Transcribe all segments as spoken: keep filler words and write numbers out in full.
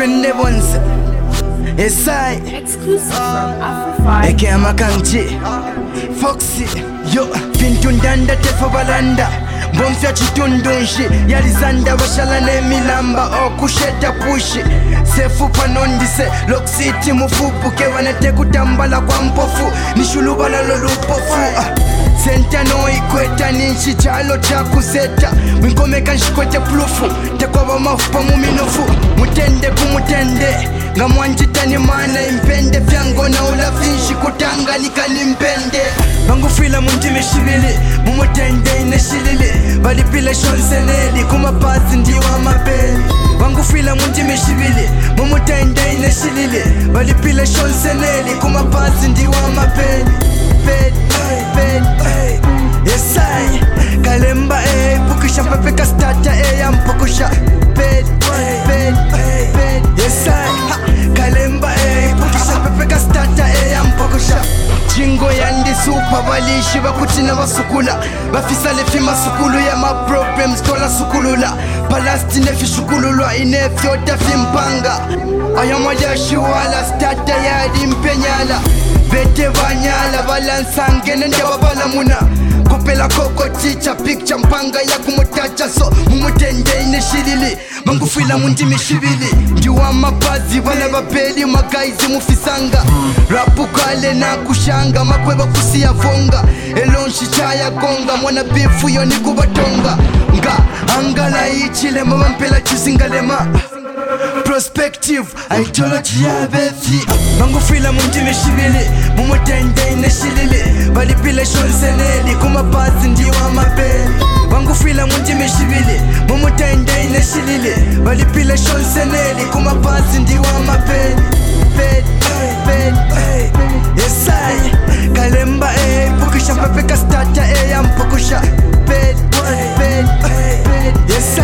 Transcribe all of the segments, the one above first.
katwende bonse Esai Exclusive from Afrify. Eke amakanji Foxy Yo Pintundanda tefa balanda Bomfya chitundunshi Yalizanda bashala nemilamba Okusheta pushi Sefu panondise Lock City mufupuke Wanete kutambala kwa mpofu Nishulubala lolupofu Senta no ikweta ninshi chalo chakuseta Mwinkomeka nshikwete plufu Tekwaba mafupa muminofu Mutende kumutende Nga mwanjitani mana impende Fyango na ulafinshi kutanganika nimpende Bangufila mundime shibili Mumutende ineshilili Balipile shonseneli Kumapasi ndiwa mabeli Bangufila mundime shibili Mumutende ineshilili Balipile shonseneli Kumapasi ndiwa mabeli Bed, bed, bed Yes I Kalemba eh Pukisha pepeka starter eh Yampokusha Bed, bed, bed Yes I Kalemba eh Pukisha pepeka starter eh Yampokusha Jingo yandi super balishi bakutina basukula Bafisa lefi masukulu ya ma problems tola sukulula Palasti nefi shukululwa inefi otafi mpanga Ayamadashi wala starter yadi mpenyala Bete banyala balansangene ndewa balamuna Kopela koko chicha picture mpanga ya kumutacha so Mumutende ineshilili Mangufila mundimi shibili Ndiwa mabazi bana babeli magaizi mufisanga Rapu kale na kushanga makweba kusia vonga Elonshi chaya gonga mwana bifu yoni kubatonga Nga angala ichile mama mpela chusingalema Prospective, ideology ya bethi Bangufila mundime shibili Mumutende ineshilili Balipile shonseneli Kumapasi ndiwa mabeli Bangufila mundime shibili Mumutende ineshilili Balipile shonseneli Kumapasi ndiwa mabeli Bed, bed, bed Yes I Kalemba eh Pukisha pepeka starter eh Yampokusha Bed, bed, bed Yes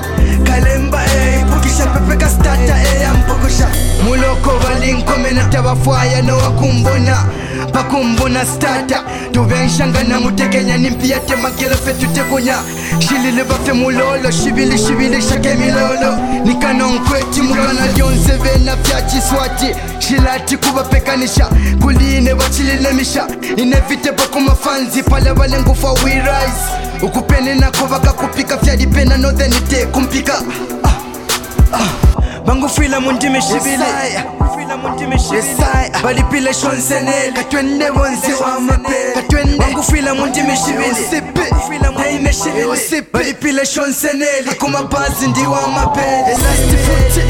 I Kalemba eh Pukisha pepeka starter eh Yampokusha Muloko balinkomena tabafwaya no wakumbona Pakumbona starter Tuvenshanga na mutekenya nimpia temakele fetu tekunya Shilile bafe mulolo Shibili shibili shake milolo Nikanonkweti mulona Jonse vena fyachi swati Shilati kuba pekanisha Kuline bachilile misha Inevite pakuma fanzi Pale wale ngufa we rise Ukupene na kovaka kupika Fyadi pena no then ite kumpika ah, ah. Bangufila mundime shibili Yes I Balipile shonseneli Katwende bonse wa mape Katwende Bangufila mundime shibili Sipi Daime shibili Balipile shonseneli Kumapasi ndiwa mape Elasti futi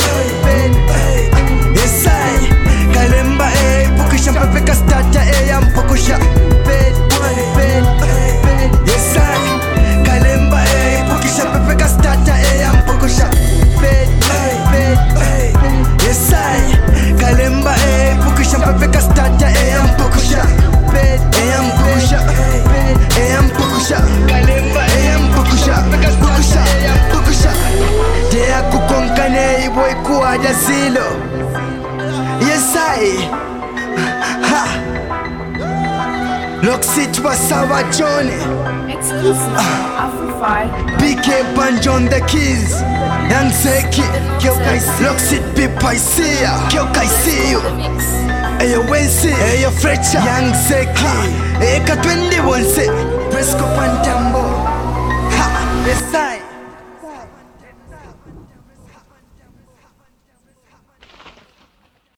Yes I Kalemba eh Pukisha mpepeka starter eh Yampokusha Bed, bed, yes I Kalemba eh Pukisha pepeka starter eh Yampokusha Bed, bed, yes I Kalemba eh Pukisha pepeka starter eh Yampokusha Bed, eh Yampokusha Eh Yampokusha Kalemba eh Yampokusha Pukisha, Pukisha Dea kukonkane iboy kuada silo Yes I Ha Lock City Basawa Johnny Exclusive from Afrify. B K Banjon the keys Young Seki Kyo Kaisi Lock City people I see ya Kyo Kaisi you Eyo Wensi Eyo Fletcher Young Seki Eyo Katwende Bonse Presco Pantambo Ha Yes I